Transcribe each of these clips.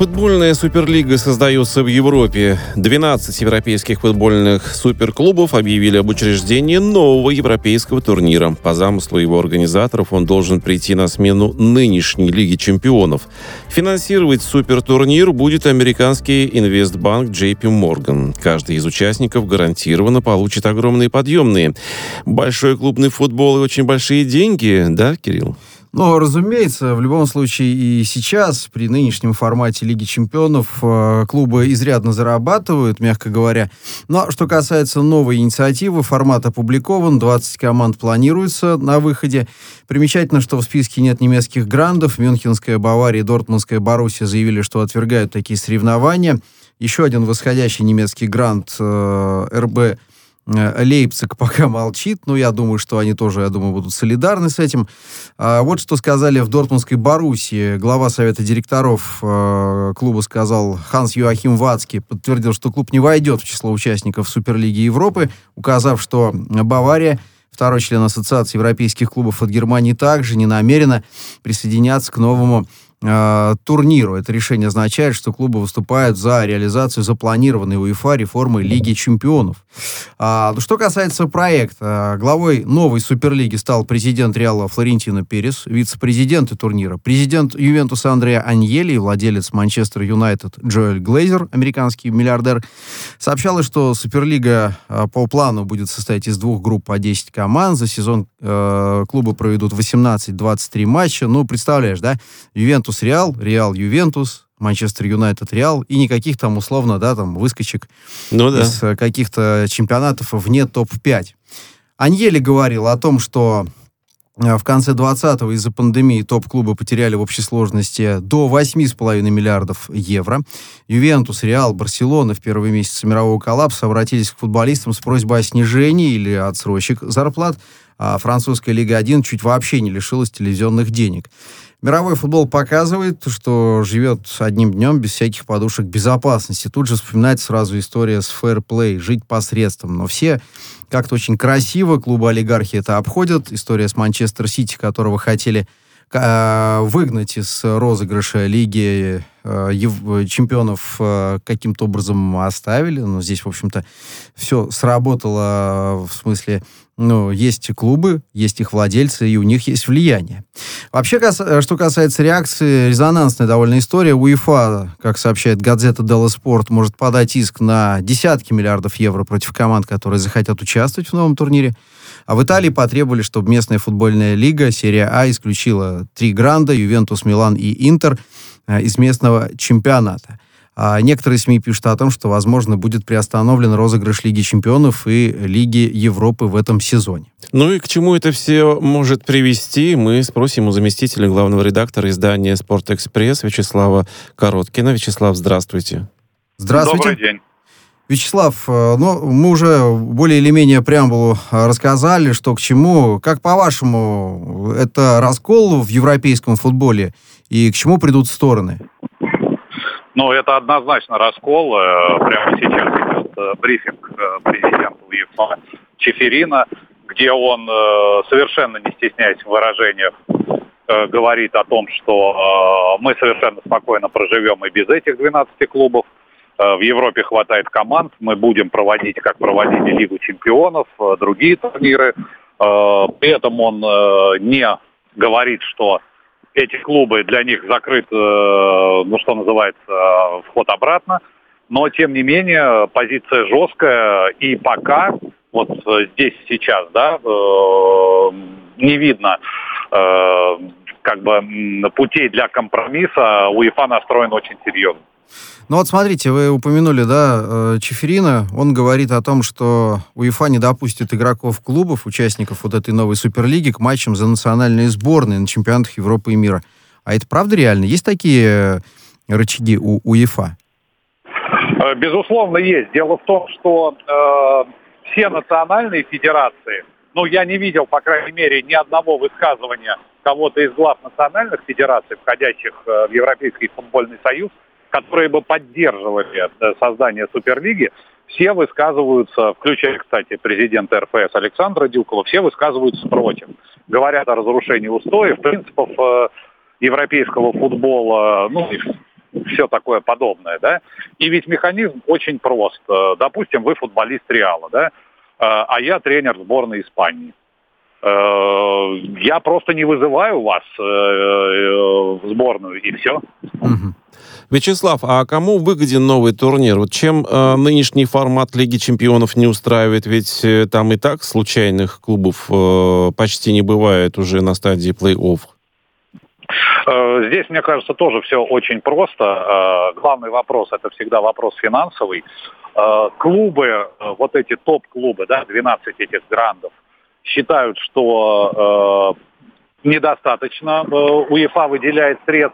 Футбольная суперлига создается в Европе. 12 европейских футбольных суперклубов объявили об учреждении нового европейского турнира. По замыслу его организаторов он должен прийти на смену нынешней Лиги чемпионов. Финансировать супертурнир будет американский инвестбанк JP Morgan. Каждый из участников гарантированно получит огромные подъемные. Большой клубный футбол и очень большие деньги, да, Кирилл? Ну, разумеется, в любом случае и сейчас, при нынешнем формате Лиги чемпионов, клубы изрядно зарабатывают, мягко говоря. Но что касается новой инициативы, формат опубликован, 20 команд планируется на выходе. Примечательно, что в списке нет немецких грандов. Мюнхенская Бавария и Дортмундская Боруссия заявили, что отвергают такие соревнования. Еще один восходящий немецкий гранд РБ Лейпциг пока молчит, но я думаю, что они тоже, будут солидарны с этим. Вот что сказали в Дортмундской Боруссии. Глава совета директоров клуба сказал, Ханс Йоахим Вацке подтвердил, что клуб не войдет в число участников Суперлиги Европы, указав, что Бавария, второй член Ассоциации европейских клубов от Германии, также не намерена присоединяться к новому турниру. Это решение означает, что клубы выступают за реализацию запланированной УЕФА реформы Лиги чемпионов. Что касается проекта, главой новой Суперлиги стал президент Реала Флорентино Перес, вице-президенты турнира, президент Ювентуса Андреа Аньелли и владелец Манчестер Юнайтед Джоэль Глейзер, американский миллиардер. Сообщалось, что Суперлига по плану будет состоять из двух групп по 10 команд. За сезон клубы проведут 18-23 матча. Ну, представляешь, да? Ювентус Реал, Реал Ювентус, Манчестер Юнайтед Реал, и никаких там условно, выскочек из каких-то чемпионатов вне топ-5. Аньелли говорил о том, что в конце 20-го из-за пандемии топ-клубы потеряли в общей сложности до 8,5 миллиардов евро. Ювентус, Реал, Барселона в первые месяцы мирового коллапса обратились к футболистам с просьбой о снижении или отсрочек зарплат, а французская Лига 1 чуть вообще не лишилась телевизионных денег. Мировой футбол показывает, что живет одним днем без всяких подушек безопасности. Тут же вспоминается сразу история с фэрплей, жить посредством. Но все как-то очень красиво, клубы-олигархи это обходят. История с Манчестер Сити, которого хотели выгнать из розыгрыша Лиги чемпионов, каким-то образом оставили. Но здесь, в общем-то, все сработало в смысле... есть клубы, есть их владельцы, и у них есть влияние. Вообще, что касается реакции, резонансная довольно история. УЕФА, как сообщает газета Делла Спорт, может подать иск на десятки миллиардов евро против команд, которые захотят участвовать в новом турнире. А в Италии потребовали, чтобы местная футбольная лига, серия А, исключила 3 гранда, Ювентус, Милан и Интер, из местного чемпионата. Некоторые СМИ пишут о том, что, возможно, будет приостановлен розыгрыш Лиги чемпионов и Лиги Европы в этом сезоне. Ну и к чему это все может привести, мы спросим у заместителя главного редактора издания «Спортэкспресс» Вячеслава Короткина. Вячеслав, здравствуйте. Здравствуйте. Добрый день. Вячеслав, мы уже более или менее преамбулу рассказали, что к чему. Как, по-вашему, это раскол в европейском футболе и к чему придут стороны? Это однозначно раскол. Прямо сейчас идет брифинг президента УЕФА Чеферина, где он, совершенно не стесняясь в выражениях, говорит о том, что мы совершенно спокойно проживем и без этих 12 клубов. В Европе хватает команд, мы будем проводить, как проводили Лигу чемпионов, другие турниры. При этом он не говорит, что эти клубы, для них закрыт, что называется, вход обратно. Но, тем не менее, позиция жесткая. И пока, здесь сейчас, не видно путей для компромисса. УЕФА настроен очень серьезно. Смотрите, вы упомянули, Чеферина. Он говорит о том, что УЕФА не допустит игроков клубов, участников этой новой Суперлиги, к матчам за национальные сборные на чемпионатах Европы и мира. А это правда реально? Есть такие рычаги у УЕФА? Безусловно, есть. Дело в том, что все национальные федерации, я не видел, по крайней мере, ни одного высказывания кого-то из глав национальных федераций, входящих в Европейский футбольный союз, которые бы поддерживали создание Суперлиги, все высказываются, включая, кстати, президента РФС Александра Дюкова, все высказываются против. Говорят о разрушении устоев, принципов европейского футбола, все такое подобное, да. И ведь механизм очень прост. Допустим, вы футболист Реала, да, а я тренер сборной Испании. Я просто не вызываю вас в сборную, и все. Мгм. Вячеслав, а кому выгоден новый турнир? Вот чем нынешний формат Лиги чемпионов не устраивает? Ведь там и так случайных клубов почти не бывает уже на стадии плей-офф. Здесь, мне кажется, тоже все очень просто. Главный вопрос – это всегда вопрос финансовый. Клубы, вот эти топ-клубы, да, 12 этих грандов, считают, что недостаточно УЕФА выделяет средств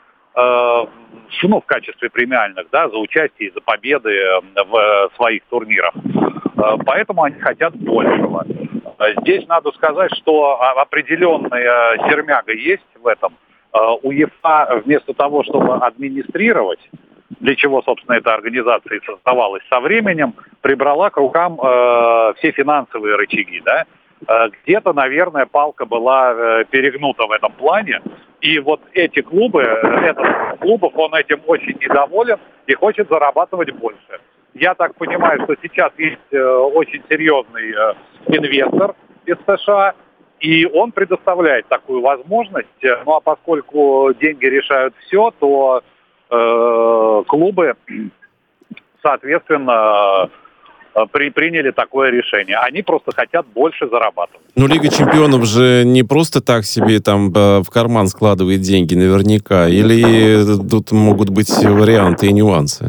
в качестве премиальных, да, за участие и за победы в своих турнирах. Поэтому они хотят большего. Здесь надо сказать, что определенная сермяга есть в этом. УЕФА вместо того, чтобы администрировать, для чего, собственно, эта организация и создавалась со временем, прибрала к рукам все финансовые рычаги, да. Где-то, наверное, палка была перегнута в этом плане. И вот эти клубы, этот клубов, он этим очень недоволен и хочет зарабатывать больше. Я так понимаю, что сейчас есть очень серьезный инвестор из США, и он предоставляет такую возможность. Ну а поскольку деньги решают все, то клубы, соответственно, приняли такое решение. Они просто хотят больше зарабатывать. Ну, Лига чемпионов же не просто так себе там в карман складывает деньги наверняка. Или тут могут быть варианты и нюансы?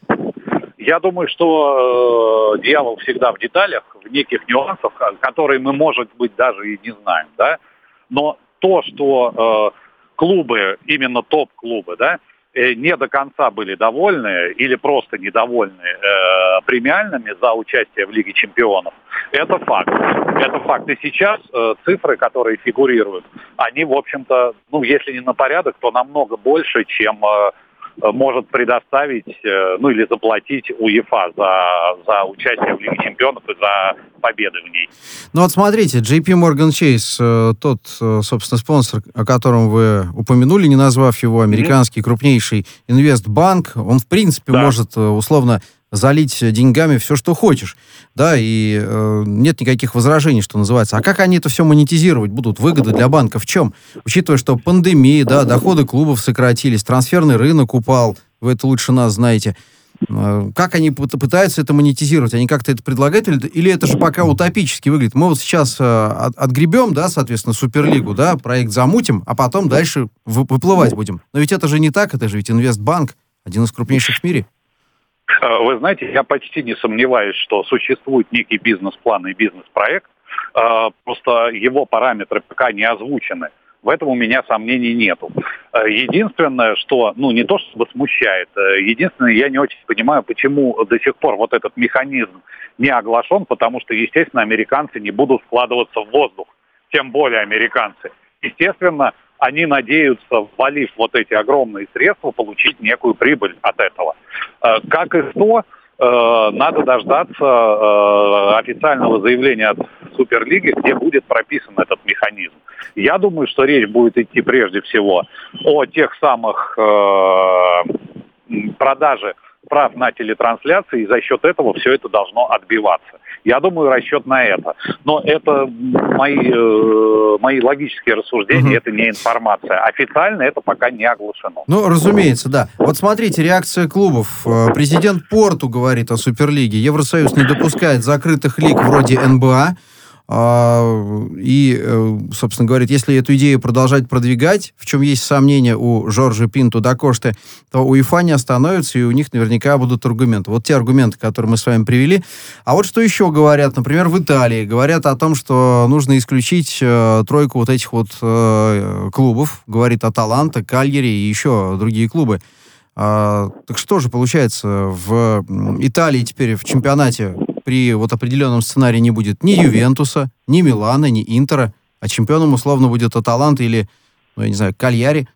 Я думаю, что дьявол всегда в деталях, в неких нюансах, которые мы, может быть, даже и не знаем, да. Но то, что клубы, именно топ-клубы, да, не до конца были довольны или просто недовольны премиальными за участие в Лиге чемпионов, это факт. Это факт. И сейчас цифры, которые фигурируют, они, в общем-то, если не на порядок, то намного больше, чем может предоставить, или заплатить УЕФА за участие в Лиге чемпионов и за победы в ней. Ну вот смотрите, JP Morgan Chase, тот, собственно, спонсор, о котором вы упомянули, не назвав его, американский крупнейший инвестбанк, он, в принципе, может условно залить деньгами все, что хочешь, да, и нет никаких возражений, что называется. А как они это все монетизировать будут? Выгода для банка в чем? Учитывая, что пандемия, да, доходы клубов сократились, трансферный рынок упал, вы это лучше нас знаете. Как они пытаются это монетизировать? Они как-то это предлагают? Или это же пока утопически выглядит? Мы вот сейчас отгребем, да, соответственно, Суперлигу, да, проект замутим, а потом дальше выплывать будем. Но ведь это же не так, это же ведь инвестбанк, один из крупнейших в мире. Вы знаете, я почти не сомневаюсь, что существует некий бизнес-план и бизнес-проект, просто его параметры пока не озвучены. В этом у меня сомнений нету. Единственное, что, не то чтобы смущает, единственное, я не очень понимаю, почему до сих пор вот этот механизм не оглашен, потому что, естественно, американцы не будут вкладываться в воздух, тем более американцы. Естественно, они надеются, ввалив вот эти огромные средства, получить некую прибыль от этого. Как и что, надо дождаться официального заявления от Суперлиги, где будет прописан этот механизм. Я думаю, что речь будет идти прежде всего о тех самых продаже прав на телетрансляции, и за счет этого все это должно отбиваться. Я думаю, расчет на это. Но это мои логические рассуждения, это не информация. Официально это пока не оглашено. Ну, разумеется, да. Вот смотрите, реакция клубов. Президент Порту говорит о Суперлиге. Евросоюз не допускает закрытых лиг вроде НБА. И, собственно, говорит, если эту идею продолжать продвигать, в чем есть сомнения у Жоржа Пинто да Кошты, то УЕФА не остановится, и у них наверняка будут аргументы. Вот те аргументы, которые мы с вами привели. А вот что еще говорят? Например, в Италии говорят о том, что нужно исключить тройку вот этих вот клубов. Говорит Аталанта, Кальяри и еще другие клубы. Так что же получается, в Италии теперь в чемпионате при вот определенном сценарии не будет ни Ювентуса, ни Милана, ни Интера, а чемпионом условно будет Аталанта или, я не знаю, Кальяри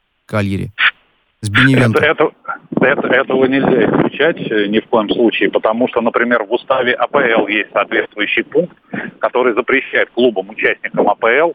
с Беневенто. Этого нельзя исключать ни в коем случае, потому что, например, в уставе АПЛ есть соответствующий пункт, который запрещает клубам-участникам АПЛ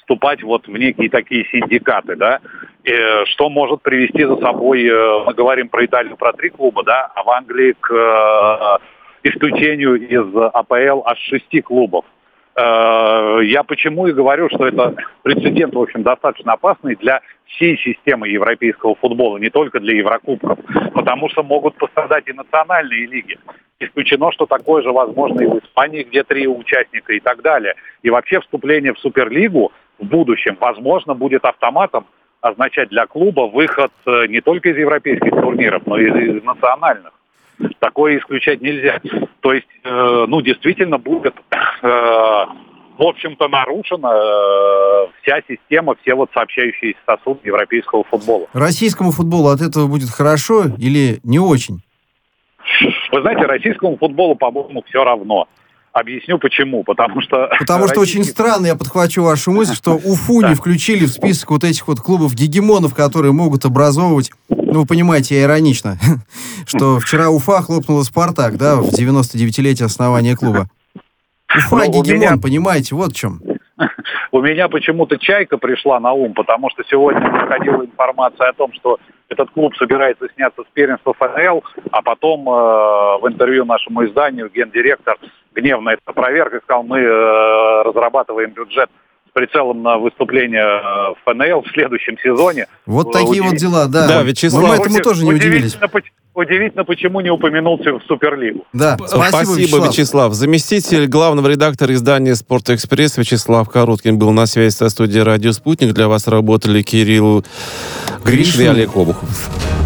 вступать вот в некие такие синдикаты, да, что может привести за собой, мы говорим про Италию, про 3 клуба, да, а в Англии к исключению из АПЛ аж 6 клубов. Я почему и говорю, что это прецедент, в общем, достаточно опасный для всей системы европейского футбола, не только для Еврокубков, потому что могут пострадать и национальные лиги. Исключено, что такое же возможно и в Испании, где 3 участника и так далее. И вообще вступление в Суперлигу в будущем, возможно, будет автоматом означать для клуба выход не только из европейских турниров, но и из национальных. Такое исключать нельзя. То есть, действительно будет, в общем-то, нарушена вся система, все вот сообщающиеся сосуды европейского футбола. Российскому футболу от этого будет хорошо или не очень? Вы знаете, российскому футболу, по-моему, все равно. Объясню почему. Потому что очень странно, я подхвачу вашу мысль, что Уфу не включили в список вот этих вот клубов-гегемонов, которые могут образовывать, вы понимаете, я иронично, что вчера Уфа хлопнула «Спартак», да, в 99-летие основания клуба. Уфа гегемон, понимаете, вот в чем. У меня почему-то «Чайка» пришла на ум, потому что сегодня выходила информация о том, что этот клуб собирается сняться с первенства ФНЛ, а потом в интервью нашему изданию гендиректор гневно это опроверг и сказал, мы разрабатываем бюджет с прицелом на выступление в ФНЛ в следующем сезоне. Вот такие вот дела, да. Да, Вячеслав. Мы этому тоже не удивились. Удивительно, почему не упомянулся в Суперлигу. Да, спасибо, Вячеслав. Заместитель главного редактора издания «Спортэкспресс» Вячеслав Короткин был на связи со студией «Радио Спутник». Для вас работали Кирилл Гришин и Олег Обухов.